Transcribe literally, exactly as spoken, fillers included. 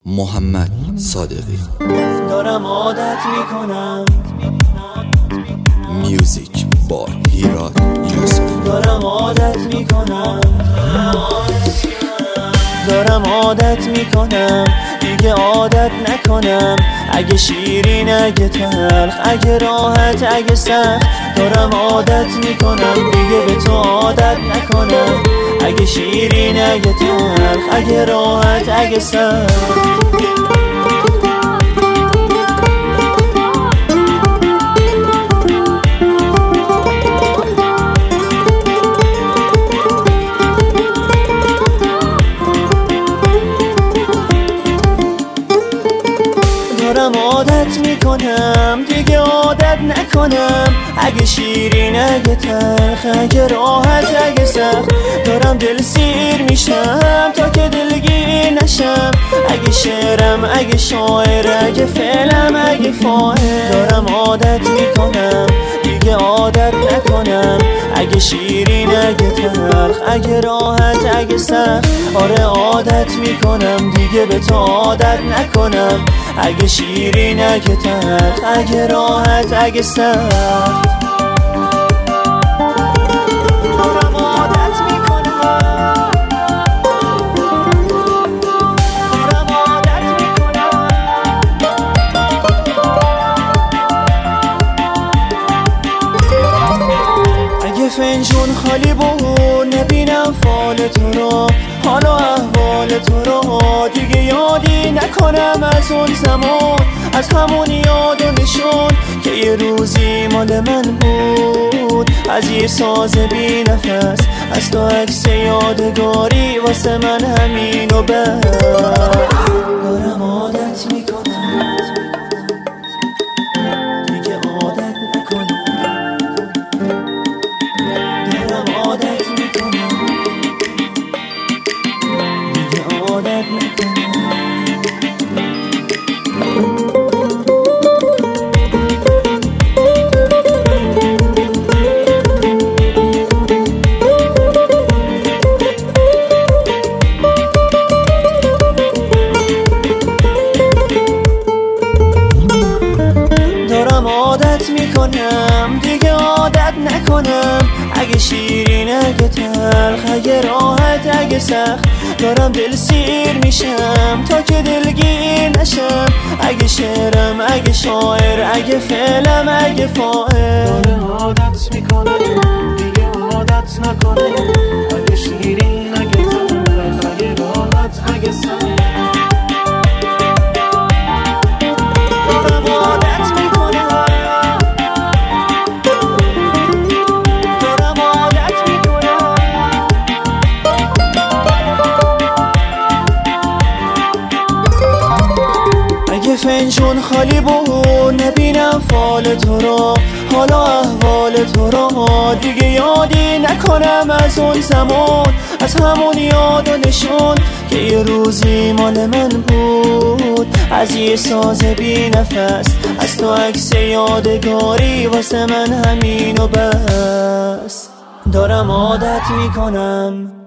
محمد صادقی. دارم عادت میکنم میوزیک با هیراد یوسف. دارم عادت میکنم دارم عادت میکنم دیگه عادت نکنم. اگه شیرین اگه تلخ، اگه راحت اگه سخت، دارم عادت میکنم دیگه به تو عادت نکنم. اگه شیرین اگه تلخ، اگه راحت اگه سخت. دارم عادت میکنم دیگه عادت نکنم. اگه شیرین اگه تلخ، اگه راحت اگه سخت، دارم دل سیر میشم تا که دلگیر نشم. اگه شعرم اگه شاعر، اگه فعلم اگه فاعل، دارم عادت میکنم دیگه عادت نکنم. اگه شیرین اگه تلخ، اگه راحت اگه سخت، آره عادت میکنم دیگه به تو عادت نکنم. اگه شیرین اگه تلخ، اگه راحت اگه سخت. دارم عادت میکنم دارم عادت میکنم اگه فنجون خالی بود نبینم فال تو رو، حالا احوال تو رو دیگه یادی نکنم. از اون زمان، از همون یاد و نشون که یه روزی مال من بود. از یه ساز بی نفس، از تو عکس یادگاری واسه من همین و بس. دارم عادت میکنم دیگه عادت نکنم. دارم عادت میکنم دیگه عادت نکنم. دارم عادت میکنم دیگه عادت نکنم. اگه شیرین اگه تلخ، اگه راحت اگه سخت، دارم دل سیر میشم تا که دلگیر نشم. اگه شعرم اگه شاعر، اگه فعلم اگه فاعل، دارم عادت میکنم دیگه عادت نکنم. اگه شیرین اگه تلخ، اگه راحت اگه سخت، اگه فنجون خالی بود نبینم فال تو رو، حالا احوال تو رو دیگه یادی نکنم. از اون زمان، از همون یاد و نشون که یه روزی مال من بود. از یه ساز بی نفس، از تو عکس یادگاری واسه من همین و بس. دارم عادت میکنم